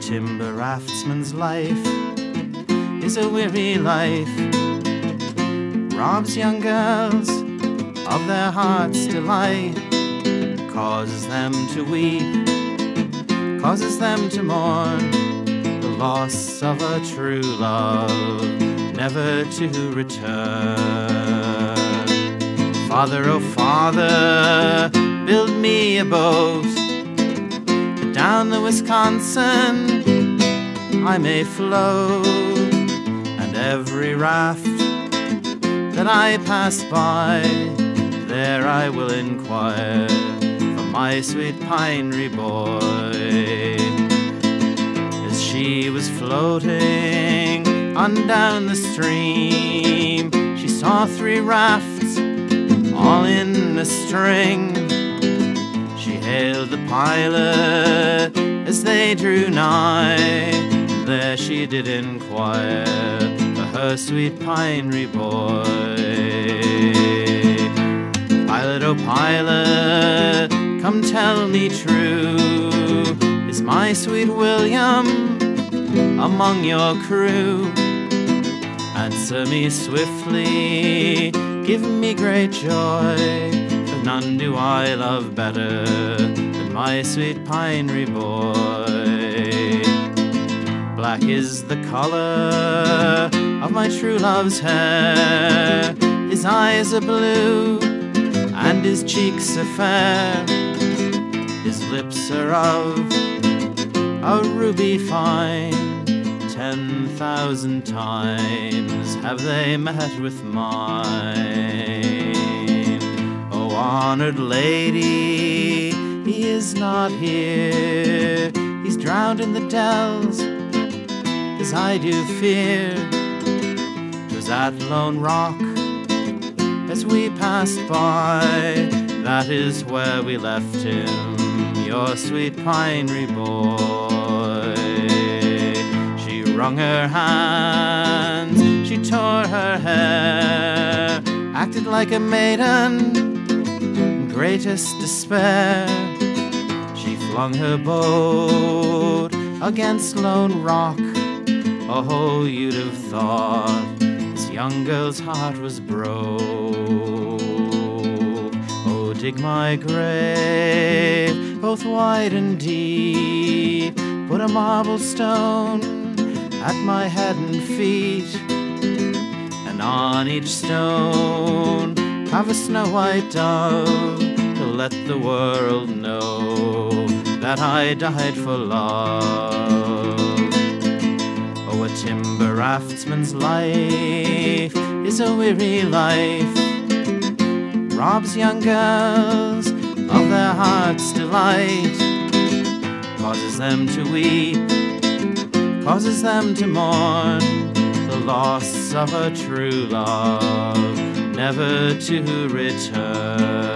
timber raftsman's life is a weary life, robs young girls of their heart's delight, causes them to weep, causes them to mourn the loss of a true love, never to return. Father, oh Father, build me a boat, down the Wisconsin I may float, and every raft that I pass by, there I will inquire for my sweet pinery boy. As she was floating on down the stream, she saw 3 rafts all in a string. She hailed the pilot as they drew nigh, there she did inquire for her sweet pinery boy. Pilot, oh pilot, come tell me true, is my sweet William among your crew? Answer me swiftly, give me great joy, for none do I love better than my sweet pinery boy. Black is the color of my true love's hair, his eyes are blue and his cheeks are fair, his lips are of a ruby fine, 10,000 times have they met with mine. Oh, honored lady, he is not here, he's drowned in the dells, as I do fear. 'Twas at Lone Rock, as we passed by, that is where we left him, your sweet pinery boy. She wrung her hands, she tore her hair, acted like a maiden in greatest despair. She flung her boat against Lone Rock. Oh, you'd have thought this young girl's heart was broke. Oh, dig my grave, both wide and deep, put a marble stone at my head and feet, and on each stone have a snow-white dove, to let the world know that I died for love. Oh, a timber raftsman's life is a weary life, robs young girls of their heart's delight, causes them to weep, causes them to mourn the loss of a true love, never to return.